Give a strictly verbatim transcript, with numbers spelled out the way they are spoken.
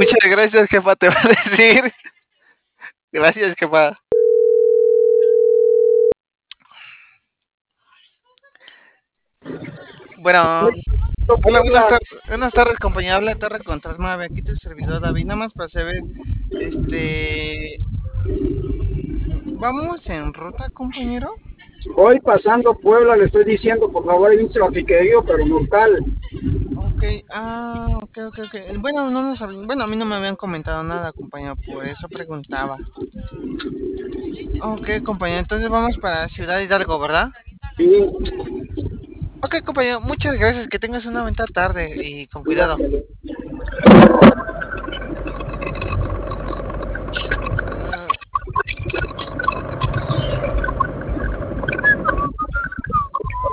Muchas gracias, jefa, te va a decir. Gracias, jefa. Bueno, hola, buenas Puebla. tardes, buenas tardes, compañero. Habla Torre Contra nueve. Aquí tu servidor David. Nada más para saber, este, ¿vamos en ruta, compañero? Hoy pasando Puebla le estoy diciendo, por favor, hay un trafiquerío, pero mortal. Ok, ah, ok, ok, ok. Bueno, no nos hab- bueno, a mí no me habían comentado nada, compañero, por eso preguntaba. Ok, compañero, entonces vamos para Ciudad Hidalgo, ¿verdad? Sí, Ok, compañero, muchas gracias. Que tengas una buena tarde y con cuidado. cuídate.